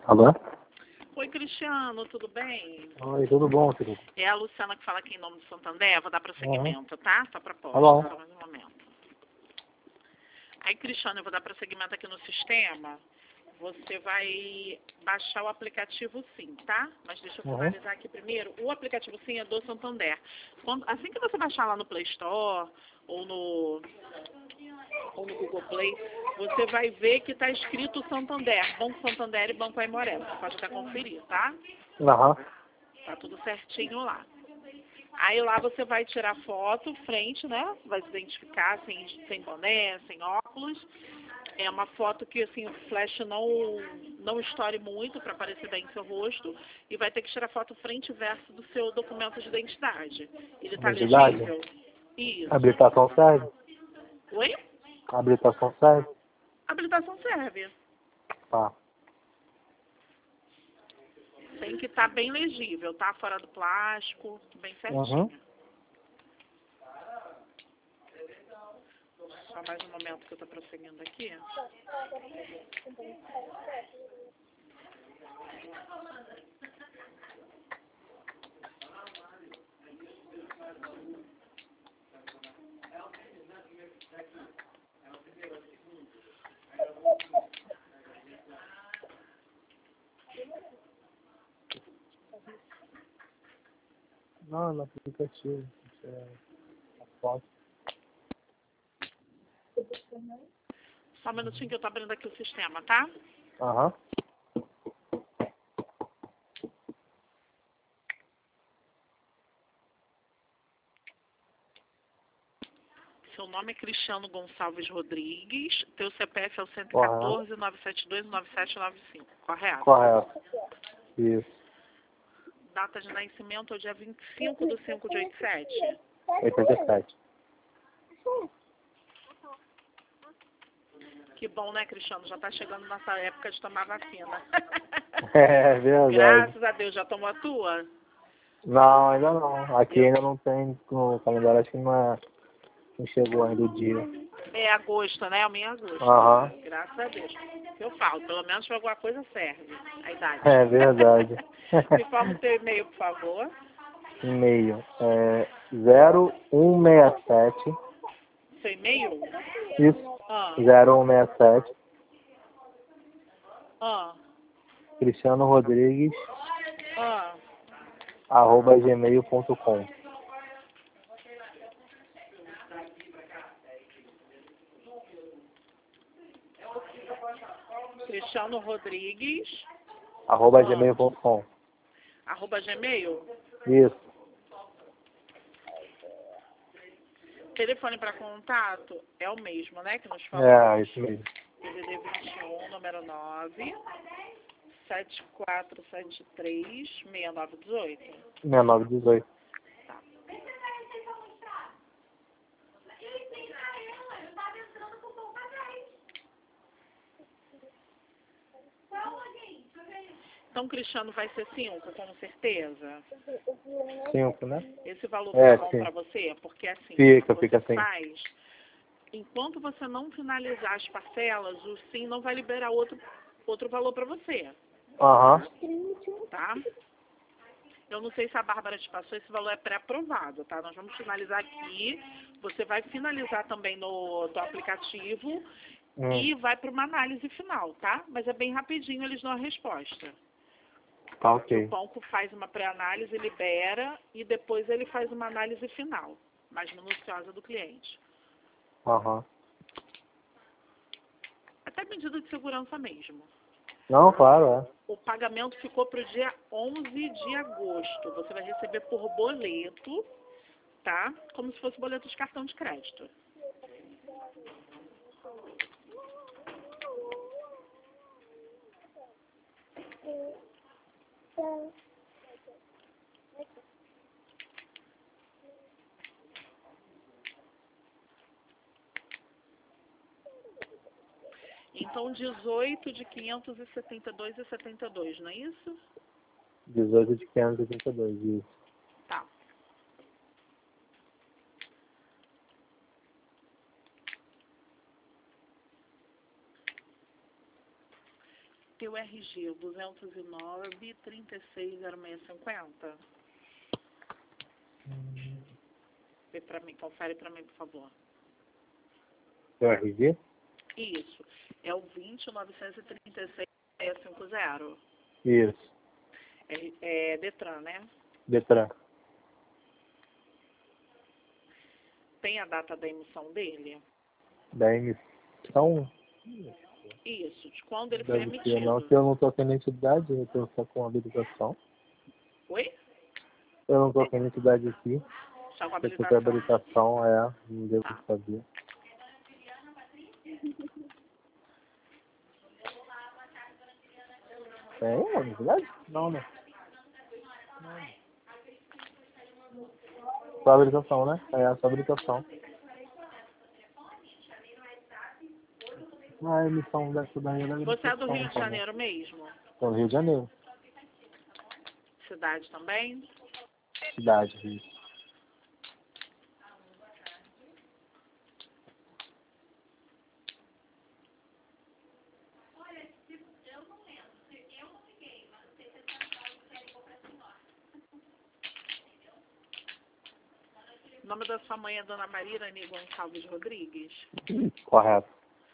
Alô? Oi, Cristiano, tudo bem? Oi, tudo bom, querido? É a Luciana que fala aqui em nome do Santander. Vou dar prosseguimento, tá? Só proposta, Tá bom. só mais um momento. Aí, Cristiano, eu vou dar prosseguimento aqui no sistema. Você vai baixar o aplicativo Sim, tá? Mas deixa eu finalizar aqui primeiro. O aplicativo Sim é do Santander. Assim que você baixar lá no Play Store ou no Google Play, você vai ver que está escrito Santander, Banco Santander e Banco Aimoré. Você pode até conferir, tá? Aham. Tá tudo certinho lá. Aí lá você vai tirar foto, frente, né? Vai se identificar sem boné, sem óculos. É uma foto que assim, o flash não estoure muito para aparecer bem seu rosto. E vai ter que tirar foto frente e verso do seu documento de identidade. Ele tá Identidade? legível? Isso. Habilitação serve? Oi? Habilitação serve? Habilitação serve. Tá. Tem que estar bem legível, tá? Fora do plástico, bem certinho. Uhum. Só mais um momento que eu tô prosseguindo aqui. Não, no aplicativo. Isso é a foto. Só um minutinho que eu tô abrindo aqui o sistema, tá? Aham. Seu nome é Cristiano Gonçalves Rodrigues. Teu CPF é o Correto. 114-972-9795, correto? Correto. Isso. Data de nascimento é o dia 25/5/87. 87. Que bom, né, Cristiano? Já tá chegando nossa época de tomar vacina. É verdade. Graças a Deus, já tomou a tua? Não, ainda não. Aqui ainda não tem no calendário, acho que não chegou ainda o dia. É agosto, né? O meu é agosto. Aham. Graças a Deus. Eu falo, pelo menos pra alguma coisa serve a idade. É verdade. Me informa o teu e-mail, por favor. E-mail é 0167. Seu e-mail? Isso. Ah, 0167. ah, Cristiano Rodrigues, ah. @gmail.com. Cristiano Rodrigues, @gmail.com. @gmail. Isso. Telefone para contato é o mesmo, né? Que nos falamos. É, isso mesmo. DDD 21, número 9, 7473 6918. 6918. Tá. Então, Cristiano, vai ser 5, com certeza. 5, né? Esse valor É, fica bom sim. para você? Porque assim, Fica você assim. faz, enquanto você não finalizar as parcelas, o SIM não vai liberar outro valor para você, Aham. tá? Eu não sei se a Bárbara te passou, esse valor é pré-aprovado, tá? Nós vamos finalizar aqui, você vai finalizar também no aplicativo e vai para uma análise final, tá? Mas é bem rapidinho, eles dão a resposta. Tá O ok. banco faz uma pré-análise, libera e depois ele faz uma análise final, mais minuciosa do cliente. Aham. Até medida de segurança mesmo. Não, claro, é. O pagamento ficou para o dia 11 de agosto. Você vai receber por boleto, tá? Como se fosse boleto de cartão de crédito. Então, 18 de 572,72, não é isso? 18 de 582, isso. Tá. Teu RG, 209-360650. Vê pra mim, confere pra mim, por favor. Seu RG? Isso. É o 20.936.650. Isso. É Detran, né? Detran. Tem a data da emissão dele? Da emissão? Isso. De quando ele foi Deve ser, emitido? não, que eu não tô com a identidade, eu tô só com a habilitação. Oi? Eu não tô com a identidade aqui. Só com a Eu tô com a habilitação? habilitação, não devo Tá. saber. Tem a identidade? Não, né? Só a habilitação, né? É, só a habilitação. A emissão dessa daí é da habilitação. Você é do Rio de então, né? Janeiro mesmo? Tô no Rio de Janeiro. Cidade também? Cidade, Rio. O nome da sua mãe é Dona Maria Irani Gonçalves Rodrigues? Correto.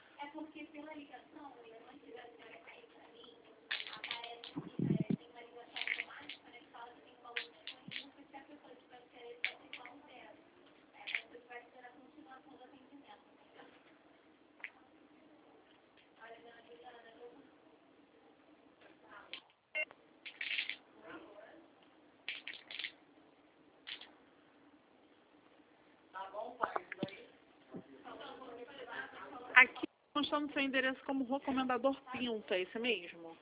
Aqui consta no seu endereço como Rua Comendador Pinto, é esse mesmo?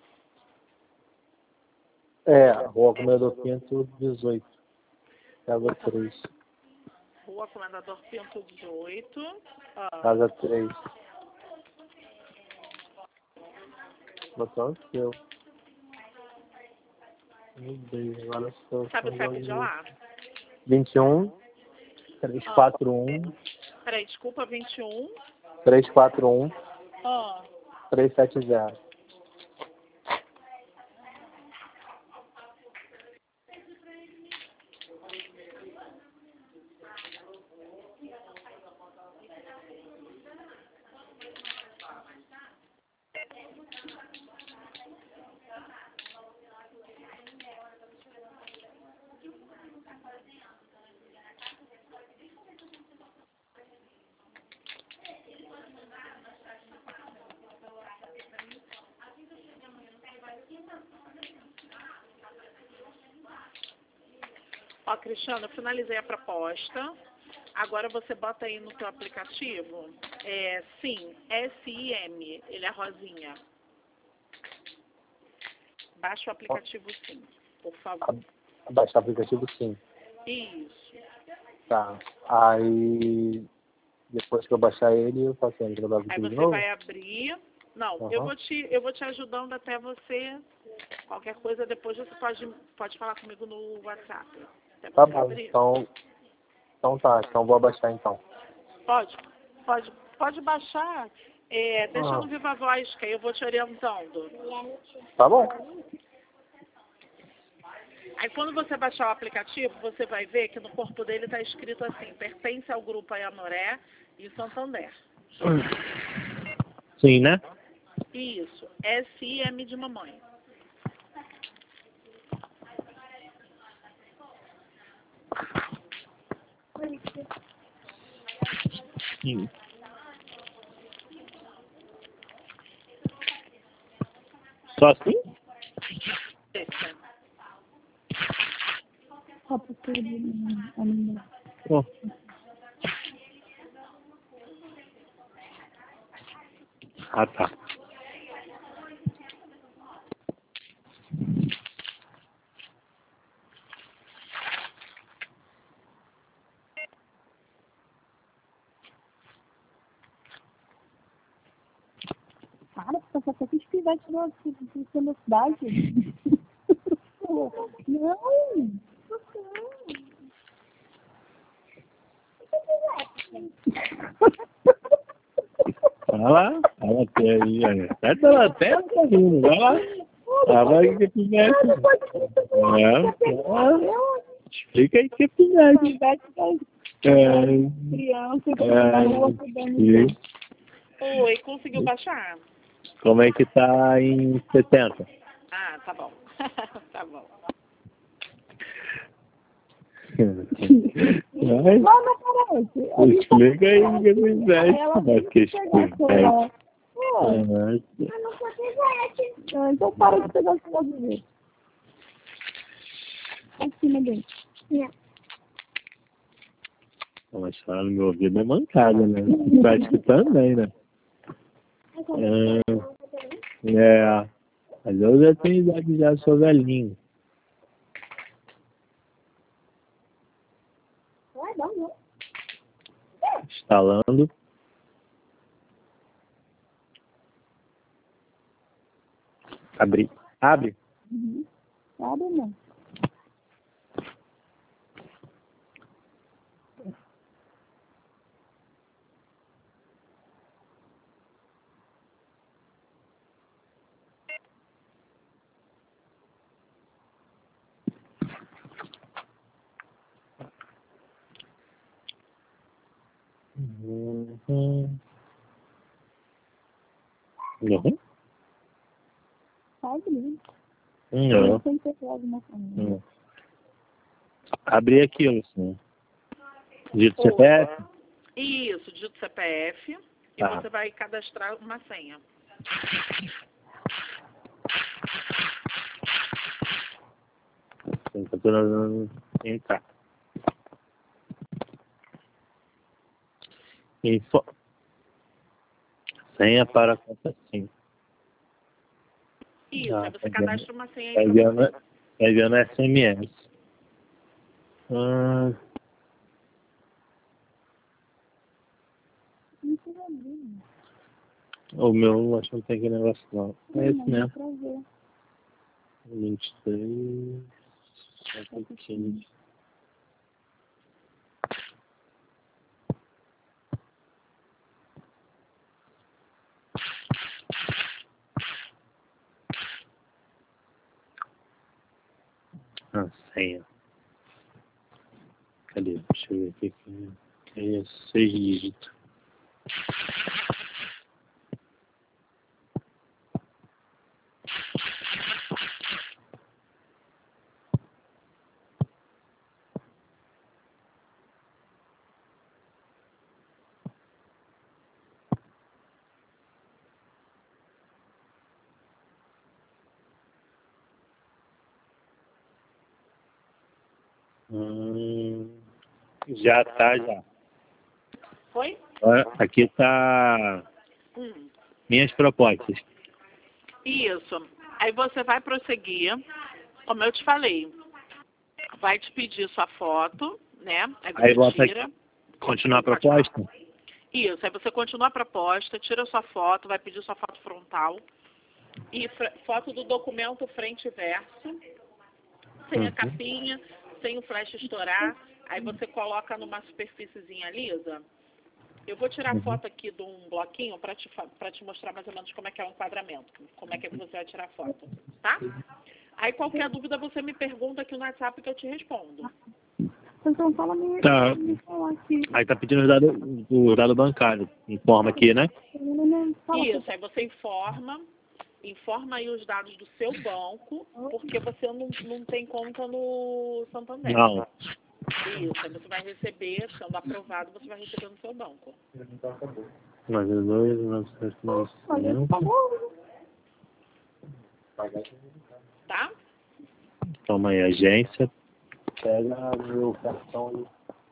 É, Rua Comendador Pinto 18. Casa 3. Rua Comendador Pinto 18. Casa 3. Botou o seu. Meu Deus, agora sou. Sabe o CEP de lá? 21 341 Peraí, desculpa, 21. 341 Ah, 370. ó, Cristiano, eu finalizei a proposta. Agora você bota aí no seu aplicativo. Sim, SIM, ele é rosinha. Baixa o aplicativo sim, por favor. Baixar o aplicativo, sim. Isso. Tá. Aí, depois que eu baixar ele, eu faço a entrada do Aí aplicativo de você novo? vai abrir. Não, Aham. eu vou te ajudando até você. Qualquer coisa depois você pode falar comigo no WhatsApp. Até Tá você bom, abrir. então tá. Então vou abaixar então. Pode baixar. Deixa no Viva Voz, que aí eu vou te orientando. Tá bom. Aí quando você baixar o aplicativo, você vai ver que no corpo dele está escrito assim, pertence ao grupo Ayanuré e Santander. Sim, né? Isso, SIM de mamãe. Sim. Só assim? Deixa. Oh. Ah, tá. Para, você só tem que escrever de novo da minha cidade. Não! Vai lá. Ela tem aí, olha. Até ela tá vindo. Vai lá. Ela vai que é pivete. Explica aí que é pivete. Criança que tá na rua cuidando. Oi, conseguiu baixar? Como é que tá em 70? Ah, tá bom. Tá bom. Vai. Não, não parece. Explica aí o que é pivete. Mas que pivete. Então para de pegar o celular do ver. Acima dele. Mas falar no meu ouvido é mancada, né? Tá escutando bem, né? Mas eu já tenho idade, já sou velhinho. Instalando. Abre. Abre. Sabe, não? Não? Sabe, né? Não. Tem que ter alguma coisa. Abri aquilo, assim. Dito CPF? Isso, digita o CPF e Tá. você vai cadastrar uma senha. Tentando entrar. Senha para conta sim. Isso, aí você Tá cadastra uma senha aí Tá pra enviando, você. tá enviando SMS. Isso é bem. O meu, acho que não tem aquele negócio não. É esse mesmo. Pra ver. 23. 15. Senha. Cadê? Deixa eu ver aqui. É 6 dígitos. Já tá, já. Foi? Aqui tá minhas propostas. Isso. Aí você vai prosseguir, como eu te falei. Vai te pedir sua foto, né? Aí você bota tira. continuar a proposta? Isso, aí você continua a proposta, tira sua foto, vai pedir sua foto frontal e foto do documento frente e verso, sem a capinha, sem o flash estourar. Aí você coloca numa superfíciezinha lisa. Eu vou tirar a foto aqui de um bloquinho para te mostrar mais ou menos como é que é o enquadramento, como é que você vai tirar a foto, tá? Aí qualquer dúvida você me pergunta aqui no WhatsApp que eu te respondo. Então fala minha. Tá. Aí tá pedindo o dado bancário. Informa aqui, né? Isso, aí você informa aí os dados do seu banco, porque você não tem conta no Santander. Não. Isso, aí você vai receber, sendo aprovado, você vai receber no seu banco. Mais 2, 995. Tá? Toma aí, agência. Pega meu cartão ali.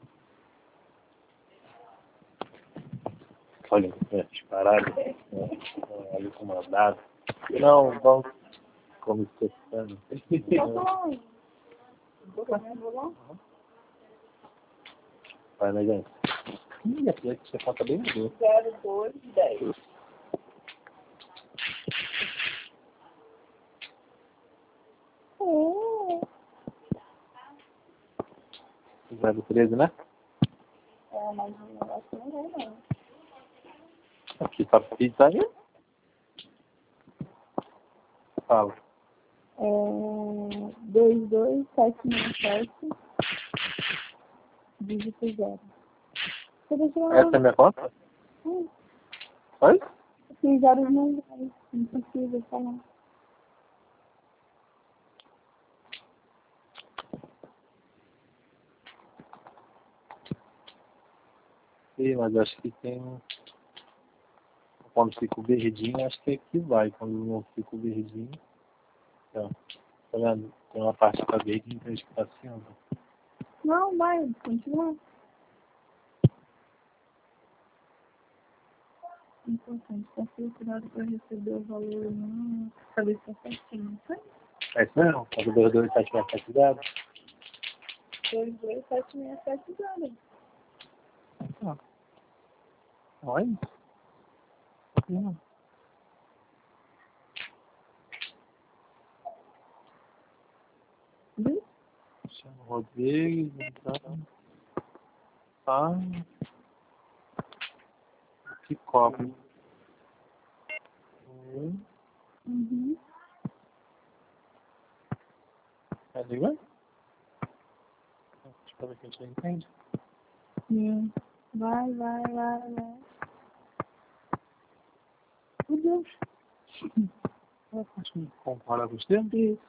Olha, disparado. Ali com mandado. Não, vamos. Como você está? Vai na agência. Ih, aqui você conta bem bonito. 0210. 013, né? Mas eu acho que não vai, não. Que tá pedindo aí? Fala. 22767 dígito 0. Você deixou Essa é a minha conta? Oi? Fiz vários números, não consigo falar. Sim, mas acho que tem... Quando fica o verdinho, acho que é que vai. Quando não fica o verdinho... Ó, tá vendo? Tem uma parte que tá verde e tem que tá assim, ó. Não, vai, continua. Importante, tá filtrado para receber o valor não saber se é certinho, tá? É isso mesmo? Quando o 22767 dado? 22767 dólares. Olha. Viu? Chama Rodrigues, então. Tá. Que cobre. Uhum. Tá ligado? Deixa eu ver que a gente entende. Sim. Vai. Meu Deus. Acho que compara com os termos. Isso.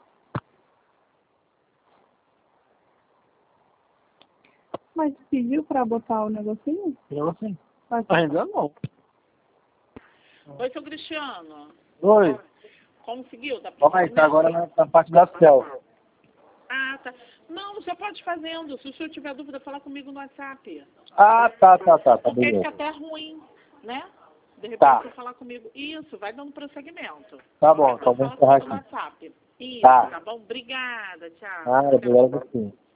Mas pediu para botar o negocinho? Eu assim. Vai. Ainda não. Oi, seu Cristiano. Oi. Conseguiu? Tá Calma aí, tá agora na parte da céu. Ah, tá. Não, você pode ir fazendo. Se o senhor tiver dúvida, fala comigo no WhatsApp. Ah, tá, Porque beleza. fica até ruim, né? De repente Tá. você falar comigo. Isso, vai dando prosseguimento. Tá bom, então vou Fala encerrar comigo no aqui. WhatsApp. Isso, Tá. tá bom? Obrigada, tchau. Ah, obrigado a você.